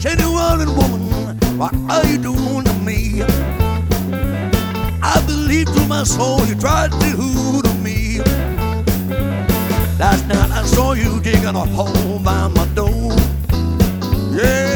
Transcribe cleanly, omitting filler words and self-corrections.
Genuine woman, what are you doing to me? I believe to my soul you tried to hoodoo me. Last night I saw you digging a hole by my door. Yeah.